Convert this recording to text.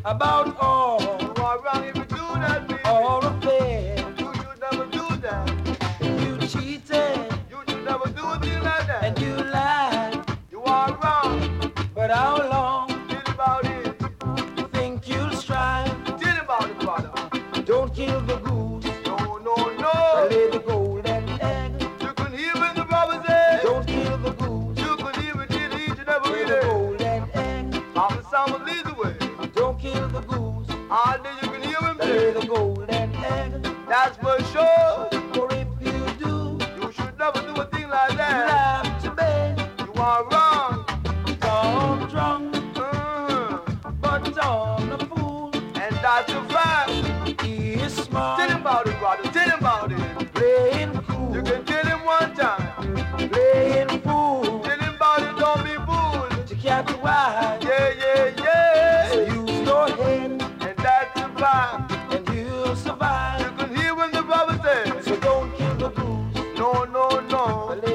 about all. You are wrong if you do that, baby. All affair. You should never do that. You cheated You should never do a thing like that. and you lied. You are wrong. But how long Tell about it. you think you'll strive? Tell about it, brother. Don't kill the goose. No, no, But no. lay the golden egg. You can hear when the brother say. Don't kill the goose. You can hear it till each and every Lay the day. golden egg. Papa Summer leads the way. Don't kill the goose. All day you can hear him Lay say. the golden egg. That's for sure. For if you do, You should never do a thing like you'll that. have to bed. You are wrong. Tom drunk, Mhm. but Tom the fool. And that's a fact. He is smart, Tell him about it, brother. Tell him about it. playing You cool, can tell him one time. playing fool. Tell him about it, don't be fool. To catch a wise, Yeah, yeah, yeah. so use your head And that's a fact. and you'll You survive. can hear when the brother says. So don't kill the goose, No, no, no. but lay